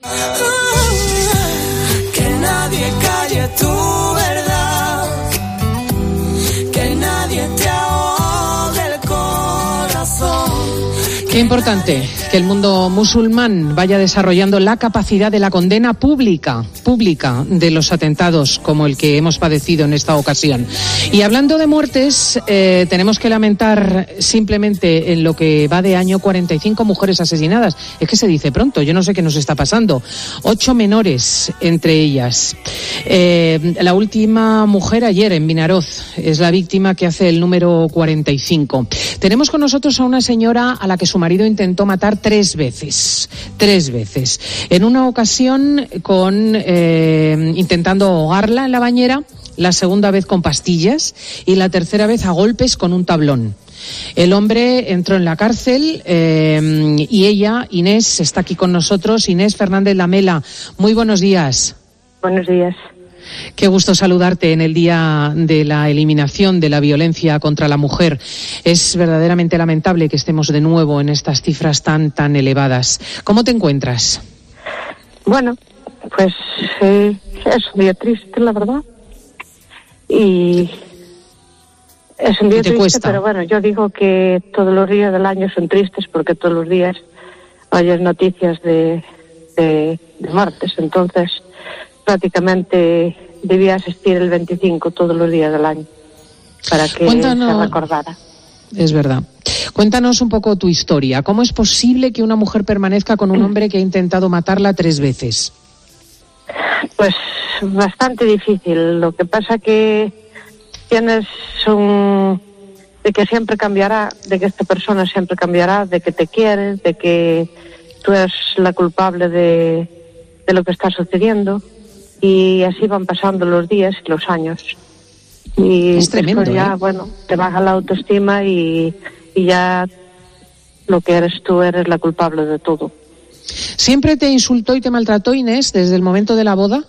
Que nadie calle tu verdad, que nadie te ahogue el corazón. Qué importante que el mundo musulmán vaya desarrollando la capacidad de la condena pública de los atentados como el que hemos padecido en esta ocasión. Y hablando de muertes, tenemos que lamentar simplemente en lo que va de año 45 mujeres asesinadas. Es que se dice pronto, yo no sé qué nos está pasando. 8 menores entre ellas. La última mujer ayer en Vinaroz es la víctima que hace el número 45. Tenemos con nosotros a una señora a la que su marido intentó matar 3 veces. En una ocasión intentando ahogarla en la bañera, la segunda vez con pastillas y la tercera vez a golpes con un tablón. El hombre entró en la cárcel y ella, Inés, está aquí con nosotros. Inés Fernández Lamela, muy buenos días. Buenos días. Qué gusto saludarte en el día de la eliminación de la violencia contra la mujer. Es verdaderamente lamentable que estemos de nuevo en estas cifras tan elevadas. ¿Cómo te encuentras? Bueno, pues es un día triste, la verdad. Y es un día triste, cuesta? Pero bueno, yo digo que todos los días del año son tristes porque todos los días hay noticias de muertes. Entonces, prácticamente debía asistir el 25 todos los días del año para que se recordara. Es verdad. Cuéntanos un poco tu historia. ¿Cómo es posible que una mujer permanezca con un hombre que ha intentado matarla 3 veces? Pues bastante difícil. Lo que pasa que tienes de que siempre cambiará, de que esta persona siempre cambiará, de que te quiere, de que tú eres la culpable de lo que está sucediendo. Y así van pasando los días y los años. Y es tremendo, ya, bueno, te baja la autoestima y ya lo que eres tú eres la culpable de todo. ¿Siempre te insultó y te maltrató, Inés, desde el momento de la boda?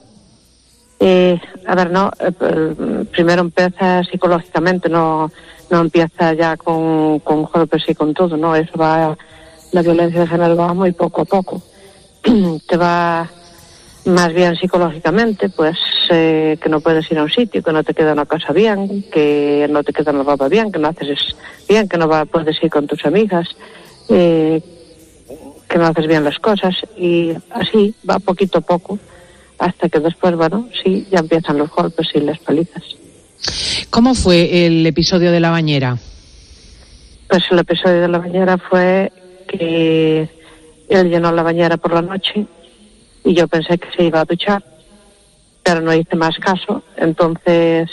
A ver, no. Primero empieza psicológicamente, no empieza ya con golpes y con todo, no. Eso va, la violencia de género va muy poco a poco. Te va más bien psicológicamente, pues que no puedes ir a un sitio, que no te queda una casa bien, que no te queda una ropa bien, que no haces bien, que no puedes ir con tus amigas, que no haces bien las cosas, y así va poquito a poco, hasta que después, bueno, sí, ya empiezan los golpes y las palizas. ¿Cómo fue el episodio de la bañera? Pues el episodio de la bañera fue que él llenó la bañera por la noche, y yo pensé que se iba a duchar, pero no hice más caso. Entonces,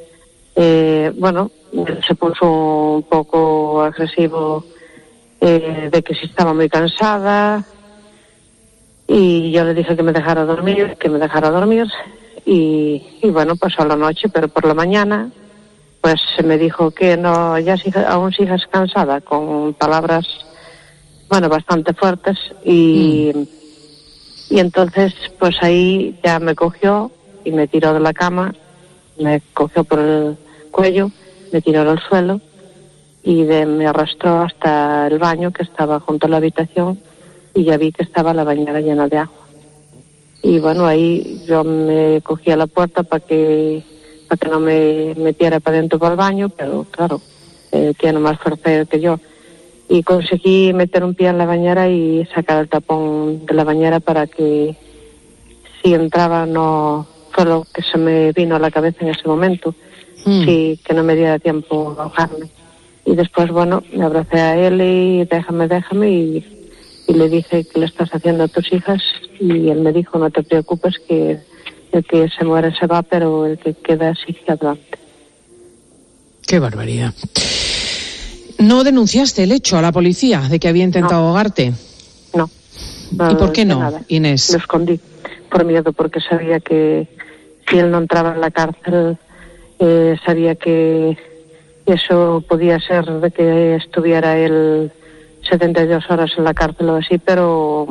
bueno, se puso un poco agresivo de que si estaba muy cansada, y yo le dije que me dejara dormir, y bueno, pasó la noche, pero por la mañana pues se me dijo que no, ya aún sigues cansada, con palabras, bueno, bastante fuertes, y entonces, pues ahí ya me cogió y me tiró de la cama, me cogió por el cuello, me tiró al suelo y me arrastró hasta el baño que estaba junto a la habitación, y ya vi que estaba la bañera llena de agua. Y bueno, ahí yo me cogí a la puerta para que no me metiera para dentro para el baño, pero claro, tiene más fuerza que yo. Y conseguí meter un pie en la bañera y sacar el tapón de la bañera para que si entraba no fue lo que se me vino a la cabeza en ese momento, sí, que no me diera tiempo a ahogarme. Y después, bueno, me abracé a él y déjame, y le dije, ¿qué le estás haciendo a tus hijas? Y él me dijo, no te preocupes, que el que se muere se va, pero el que queda sigue adelante. Qué barbaridad. ¿No denunciaste el hecho a la policía de que había intentado ahogarte? No. ¿Y por qué no, nada. Inés? Lo escondí por miedo, porque sabía que si él no entraba en la cárcel, sabía que eso podía ser de que estuviera él 72 horas en la cárcel o así, pero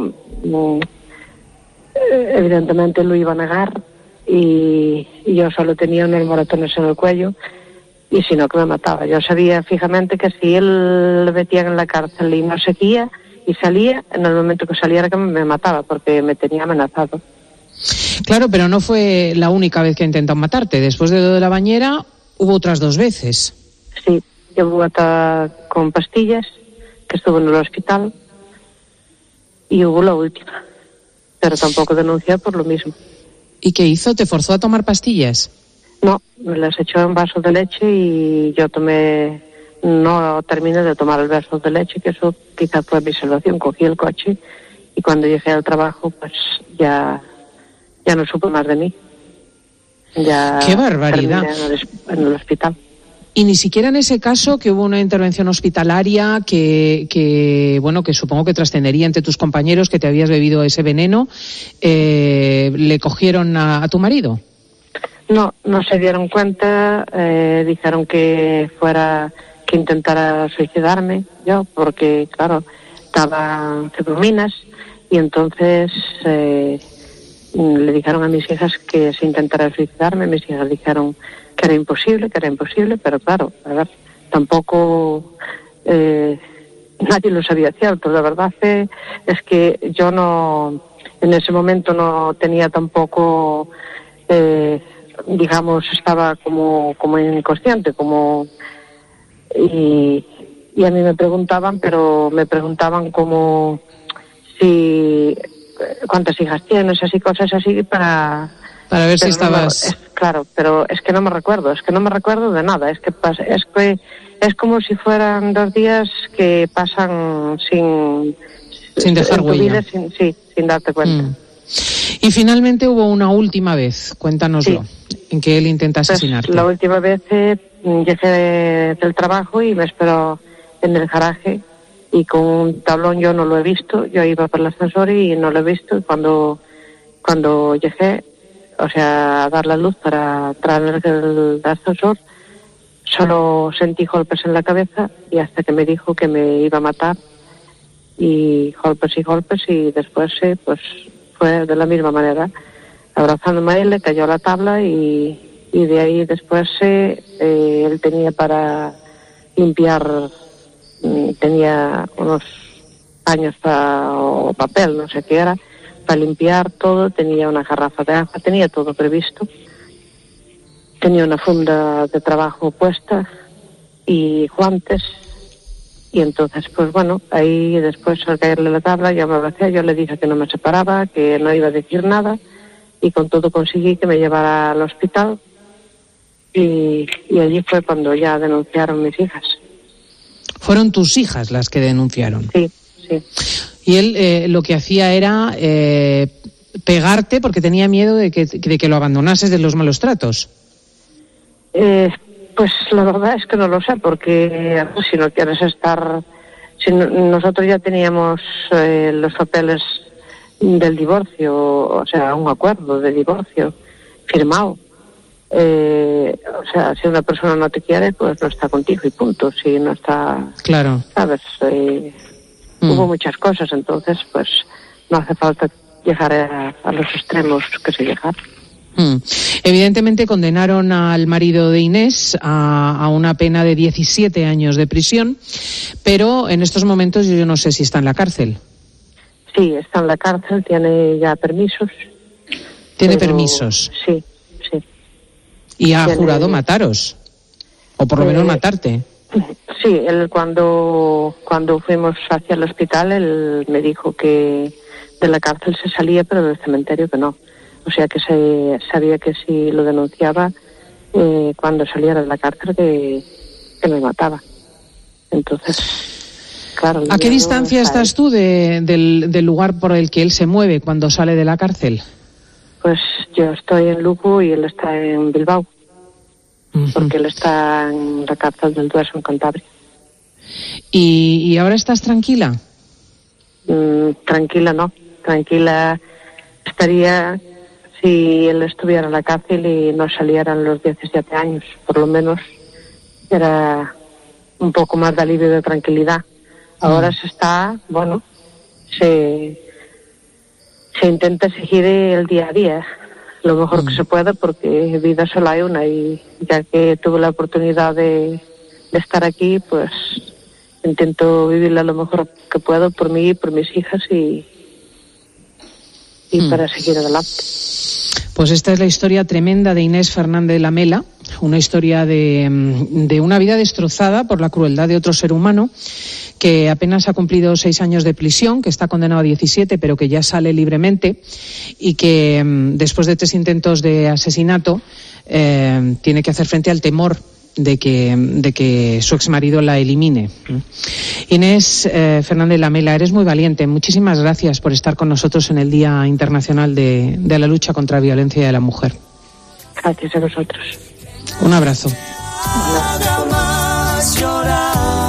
evidentemente lo iba a negar, y yo solo tenía unos moratones en el cuello, y si no, que me mataba. Yo sabía fijamente que si él le metían en la cárcel y no seguía, y salía, en el momento que saliera que me mataba, porque me tenía amenazado. Claro, pero no fue la única vez que intentó matarte. Después de lo de la bañera, hubo otras 2 veces. Sí, yo hubo hasta con pastillas, que estuvo en el hospital, y hubo la última, pero tampoco denuncié por lo mismo. ¿Y qué hizo? ¿Te forzó a tomar pastillas? No, me las echó en vaso de leche y yo no terminé de tomar el vaso de leche, que eso quizás fue mi salvación. Cogí el coche y cuando llegué al trabajo, pues ya no supe más de mí. Ya ¡qué barbaridad! terminé en el hospital. Y ni siquiera en ese caso, que hubo una intervención hospitalaria que supongo que trascendería entre tus compañeros, que te habías bebido ese veneno, ¿le cogieron a tu marido? No se dieron cuenta, dijeron que intentara suicidarme yo, porque claro, estaban cefalominas, y entonces le dijeron a mis hijas que se intentara suicidarme. Mis hijas dijeron que era imposible, pero claro, a ver, tampoco nadie lo sabía cierto. La verdad es que yo en ese momento no tenía tampoco, estaba como inconsciente, y a mí me preguntaban como si cuántas hijas tienes, así, cosas así, para ver si estabas... claro, pero es que no me recuerdo de nada. Es como si fueran 2 días que pasan sin dejar huella. Sin darte cuenta. Y finalmente hubo una última vez, cuéntanoslo, en que él intenta asesinarte. Pues la última vez llegué del trabajo y me esperó en el garaje, y con un tablón yo no lo he visto. Yo iba por el ascensor y no lo he visto. Y cuando llegué, a dar la luz para entrar en el ascensor, solo sentí golpes en la cabeza, y hasta que me dijo que me iba a matar, y golpes, y después pues fue de la misma manera, abrazándome a él, le cayó a la tabla, y de ahí después él tenía para limpiar, tenía unos paños o papel, no sé qué era, para limpiar todo. Tenía una garrafa de agua, tenía todo previsto, tenía una funda de trabajo puesta y guantes. Y entonces, pues bueno, ahí después, al caerle la tabla, yo me abracé, yo le dije que no me separaba, que no iba a decir nada, y con todo conseguí que me llevara al hospital, y allí fue cuando ya denunciaron mis hijas. ¿Fueron tus hijas las que denunciaron? Sí. Y él lo que hacía era pegarte porque tenía miedo de que lo abandonases, de los malos tratos. Pues la verdad es que no lo sé, porque si no quieres estar... nosotros ya teníamos los papeles del divorcio, o sea, un acuerdo de divorcio firmado. Si una persona no te quiere, pues no está contigo y punto. Si no está... Claro. ¿Sabes? Hubo muchas cosas, entonces pues no hace falta llegar a los extremos que se llegaron. Evidentemente condenaron al marido de Inés a una pena de 17 años de prisión, pero en estos momentos yo no sé si está en la cárcel. Sí, está en la cárcel, tiene ya permisos. ¿Tiene permisos? Sí. ¿Y ha jurado mataros? O por lo menos matarte. Sí, él cuando fuimos hacia el hospital, él me dijo que de la cárcel se salía, pero del cementerio que no. O sea que sabía que si lo denunciaba, cuando saliera de la cárcel, que me mataba. Entonces, claro... ¿A qué distancia estás tú del lugar por el que él se mueve cuando sale de la cárcel? Pues yo estoy en Lugo y él está en Bilbao. Porque él está en la cárcel del Dueso, en Cantabria. ¿Y ahora estás tranquila? Tranquila no. Tranquila estaría si él estuviera en la cárcel y no salieran los 17 años. Por lo menos era un poco más de alivio, de tranquilidad. Ahora se intenta seguir el día a día lo mejor que se pueda, porque vida solo hay una, y ya que tuve la oportunidad de estar aquí, pues intento vivirla lo mejor que puedo por mí y por mis hijas y para seguir adelante. Pues esta es la historia tremenda de Inés Fernández Lamela, una historia de una vida destrozada por la crueldad de otro ser humano, que apenas ha cumplido 6 años de prisión, que está condenado a 17, pero que ya sale libremente, y que después de 3 intentos de asesinato tiene que hacer frente al temor de que su exmarido la elimine. Inés Fernández Lamela, eres muy valiente. Muchísimas gracias por estar con nosotros en el Día Internacional de la Lucha contra la Violencia de la Mujer. Gracias a vosotros. Un abrazo. Nada más llorar.